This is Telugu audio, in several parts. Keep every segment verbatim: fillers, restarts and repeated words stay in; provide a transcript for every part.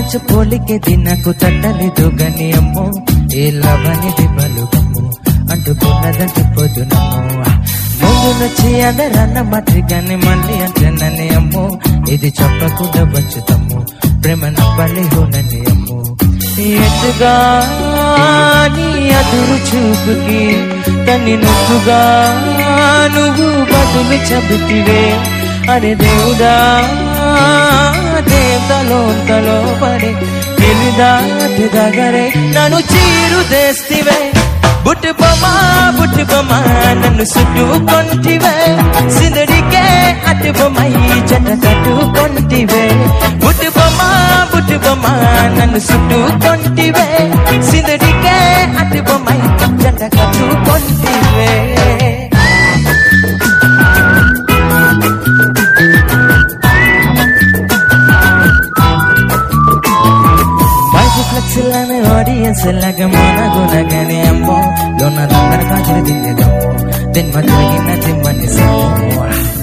మచ్చ పోలికేది నాకు తట్టలేదు గని అమ్మో ఏ లవనిది బలుగమ్మో అంటుకున్నదంటే పొద్దునమ్మో ముందు నచ్చి అందరన్న మాట్రి గాని మళ్ళీ అంటేనని అమ్మో ఇది చెప్పకుండా వచ్చుతమ్మో ప్రేమ నవ్వాలి హోనని అమ్మో ఎటుగా నీ అదురు చూపుకి తన్ని నువ్వుగా నువ్వు బదులు చెబుతివే అరే దేవుడా దేవతలో తలో పడే తెలిదాటి దగ్గరే నన్ను చీరు తెస్తివే బుట్టి బొమ్మ బుట్టి బొమ్మ నన్ను చుట్టుకొంటివే సిందడికే అట్టి బొమ్మ ఈ జంట కట్టుకొంటివే బుట్టి బొమ్మ బుట్టి బొమ్మ నన్ను చుట్టుకొంటివే సిందడికే అట్టి బొమ్మ ఈ జంట కట్టుకొంటివే ఫ్లెక్స్లానే ఆడియన్స్ లాగా మనగునగానే అమ్మో లోనలందరూ కాజులు తినేదమ్మో తిన్మ తిరిగిన తిమ్మని సమ్మో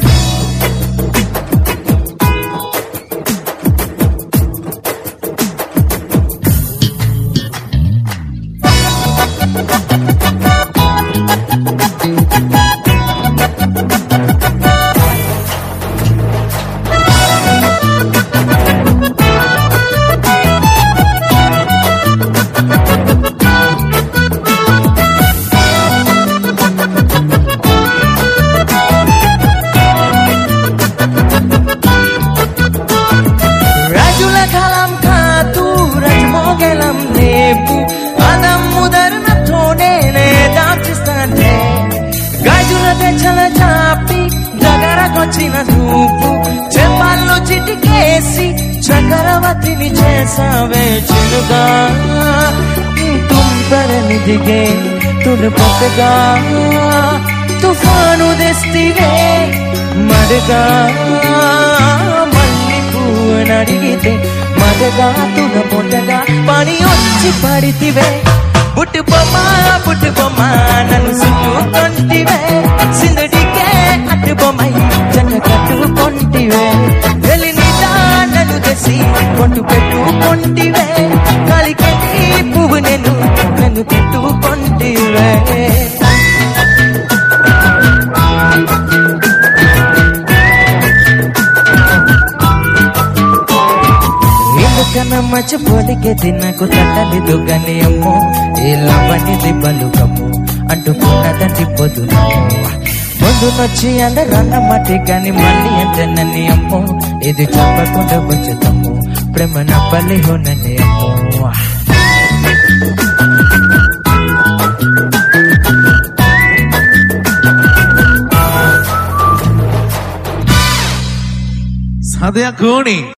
చాపి దగ్గరకొచ్చిన నువ్వు చెంపాల్లో చిటికేసి చక్రవర్తిని చేసావే చిలుగా తుంపరని దిగే తుడుపొక్కగా తుఫాను తెస్తివే మడగా మళ్ళీ పువ్వుని అడిగితే మడగా తుడ పొట్టగా పని వచ్చి పడితివే బుట్టి బొమ్మ బుట్టి బొమ్మ నన్ను చుట్టుకొంటివే సిందడికే అట్టి బొమ్మ జంట కట్టుకొంటివే వెళ్ళి నీదా నన్ను తెసి కొట్టు పెట్టుకొంటివే కాలికెట్టి పువ్వు నేను నన్ను తిట్టుకొంటివే ఎందుకన్నా మచ్చి పోలికేది నాకు తట్టలేదు గని అమ్మో ఏ లవనిది బలుగమ్మో అంటుకున్నదంటే పొద్దునమ్మో ముందు నొచ్చి అందరన్న మట్టి గాని మళ్ళీ ఎంతనని అమ్మో ఇది చెప్పకుండా వచ్చేదమ్మో ప్రేమ నవ్వాలి హోనని అమ్మో సాధ్య కోణి